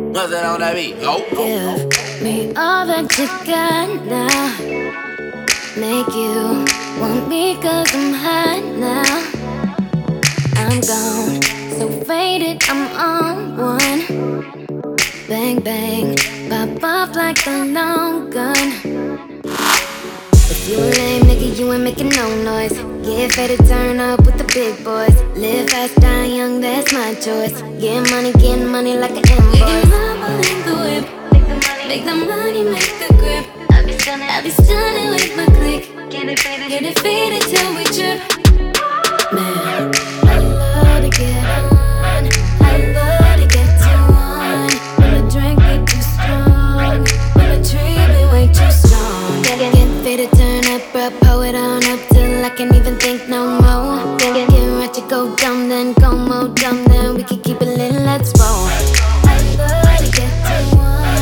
What's that on that beat? Oh. Give me all that you got now. Make you want me 'cause I'm hot now. I'm gone, so faded, I'm on one. Bang, bang, pop off like a long gun. If you a lame nigga, you ain't making no noise. Get ready to turn up with the big boys. Live fast, die young, that's my choice. Get money like an invoice. We can rumble in the whip. Make the money, make the grip. I'll be stunning with my click. Get it faded till we trip. Man, I love to get on. I love to get too on. When the drink be too strong, when the tree be way too strong. Get faded, turn up, bro, pull it on up till I can't even think no more. Get right to go dumb, then go more dumb, then we can keep it lit, let's roll. I love to get too on.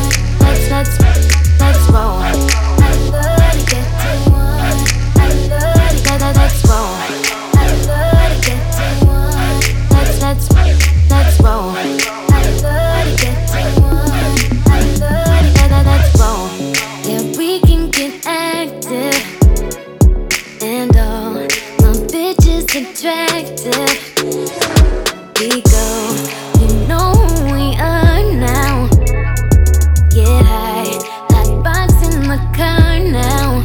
Let's roll. I love to get too on. I love to let's roll. I love to get too on. Let's roll. I love to get too on. I love to let's roll. Yeah, we can get active, and all my bitches attractive. We go, you know who we are now. Get high, hot box in the car now.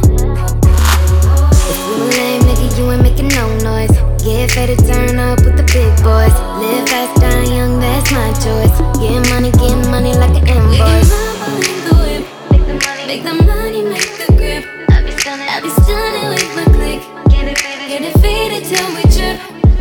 If you a lame nigga, you ain't making no noise. Get ready to turn up with the big boys. Live fast, die young, that's my choice. Get money like an invoice. Rumble in the whip. Make the money, make the grip. I'll be stunning with my click. Get it faded till we trip.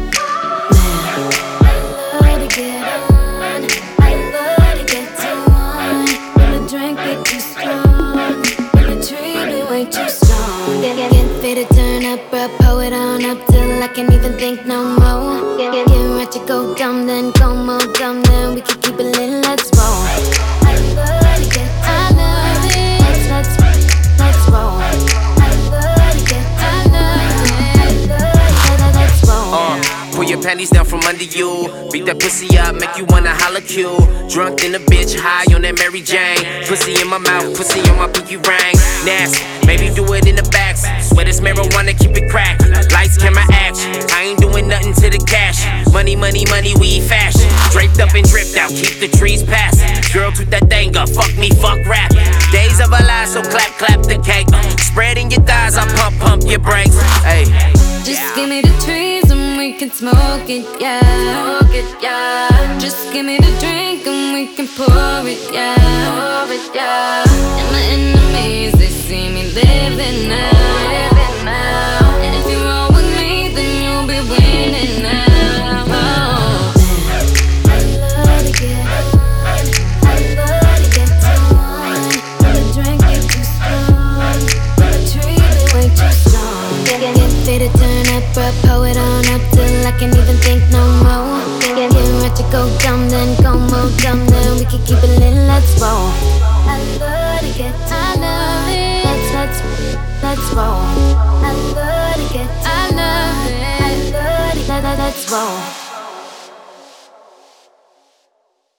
Man, I love to get on. I love to get too on. When the drink be too strong, when the tree be way too strong. Get faded, turn up, bro, pull it on up till I can't even think no more. Get right to go dumb, then go more dumb, then we can keep it lit, let's roll. I love to get I love it. Let's roll. I love to get I love it. Let's roll. Pull your panties down from under you. Beat that pussy up, make you wanna holla Q. Drunk in a bitch, high on that Mary Jane. Pussy in my mouth, pussy on my pinky ring. Nasty, maybe do it in the back. Swear this marijuana, keep it cracked. Lights, camera, action. I ain't doing nothing to the cash. Money, we fashion. Draped up and dripped out, keep the trees passing. Girl, toot that thing up, fuck me, fuck rap. Days of our lives, so clap the cake. Spreading your thighs, I pump your brakes. Hey, just give me the trees and we can smoke it, yeah. Just give me the drink and we can pour it, yeah. And my enemies, they see me living now. And if you roll with me, then you'll be winning now. Oh. I love to get on. I love to get too on. When the drink get too strong, when the tree be way too strong. Get faded, turn up, bro, pull it on up till I can't even think no more. Get right to go dumb, then go more dumb, then we can keep it lit, let's roll. I love to get I love it. Let's roll. I love to get I love it. I love it. Let's roll.